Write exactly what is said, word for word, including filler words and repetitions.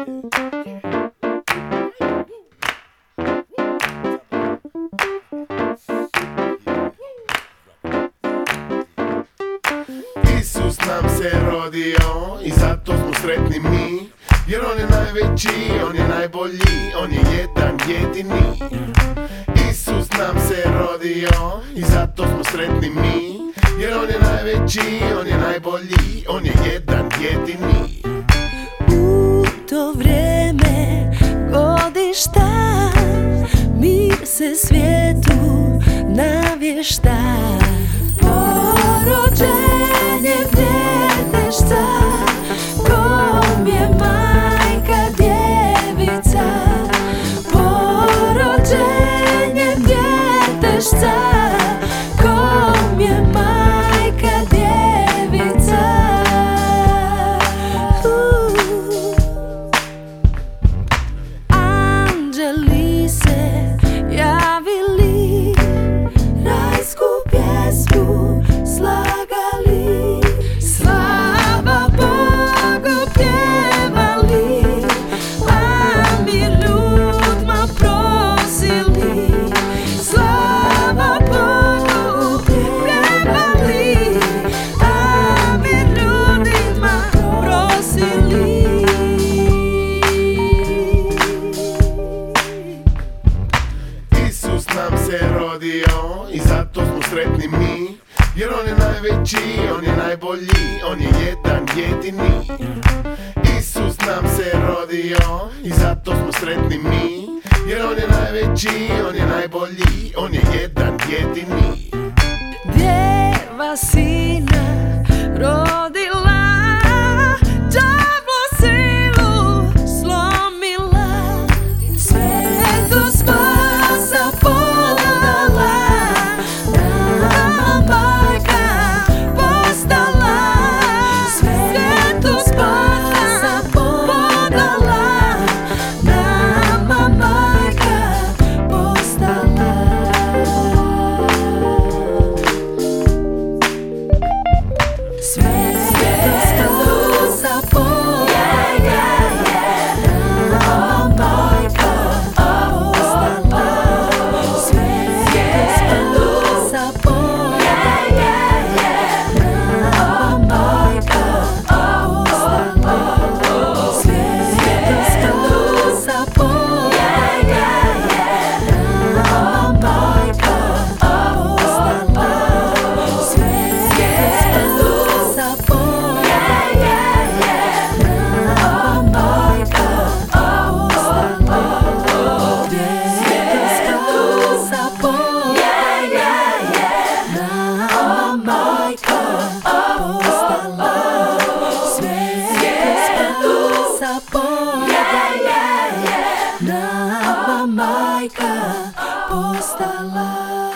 Isus nam se rodio i zato smo sretni mi, jer on je najveći, on je najbolji, on je jedan jedini. Isus nam se rodio i zato smo sretni mi, jer on je najveći, on je najbolji, on je jedan jedini. U to vrijeme godišta mir se svijetu navješta. Porođenje djetešca, kom je majka djevica. Porođenje djetešca, kom je majka djevica. uh. Anđeli se javili, rajsku pjesmu slagali, slava Bogu pjevali, a mir ljudma prosili. Slava Bogu pjevali, a mir ljudima prosili. Isus nam se rodio i zato smo sretni mi, jer on je najveći, on je najbolji, on je jedan jedini. Isus nam se rodio i zato smo sretni mi, jer on je najveći, on je najbolji, on je jedan jedini. Djeva sina rodila, đavla silu slomila, svetu spasa podala, nama majka postala. Svetu spasa podala, nama majka postala. Nama majka postala.